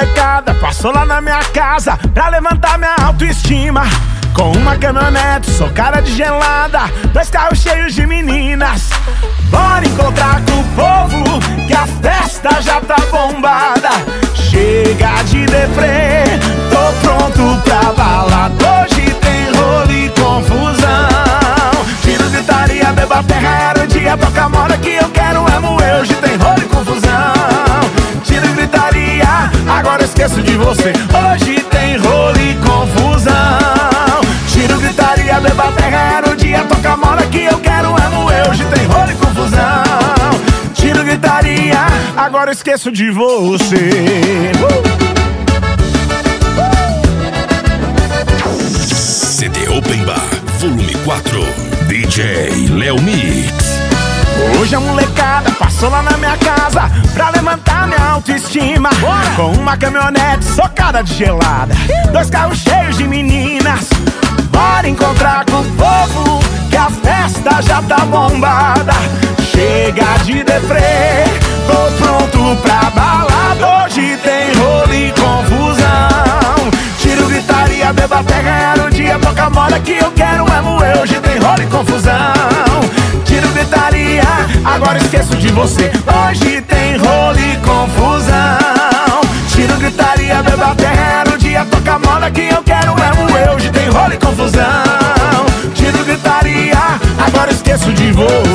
molecada passou lá na minha casa pra levantar minha autoestima. Com uma caminhonete, sou cara de gelada, 2 carros cheios de meninas. Bora encontrar com o povo, que a festa já tá bombada. Chega de deprê, tô pronto pra balada. Hoje tem rolo e confusão. Tiro, gritaria, beba terra, era o dia, toca moda que eu quero é moer. Hoje tem rolo e confusão. Tiro, gritaria, agora eu esqueço de você. Hoje tem rolo e confusão. Tiro, gritaria, beba terra, era o dia, toca moda que eu quero é moer. Hoje tem rolo e confusão. Tiro, gritaria, agora eu esqueço de você. CD Open Bar, volume 4, DJ Léo Mix. Hoje a molecada passou lá na minha casa pra levantar minha autoestima. Bora! Com uma caminhonete socada de gelada, 2 carros cheios de meninas. Bora encontrar com o povo, que a festa já tá bombada. Chega de deprê, tô pronto pra balada. Hoje tem rolo e confusão. Tiro, gritaria, beba terra, era o dia, toca moda que eu quero é moer. Hoje tem rolo e confusão. Tiro, gritaria, agora esqueço de você. Hoje tem rolo e confusão. Tiro, gritaria, beba terra, era o dia, toca moda que eu quero é moer. Hoje tem rolo e confusão. Tiro, gritaria, agora esqueço de você.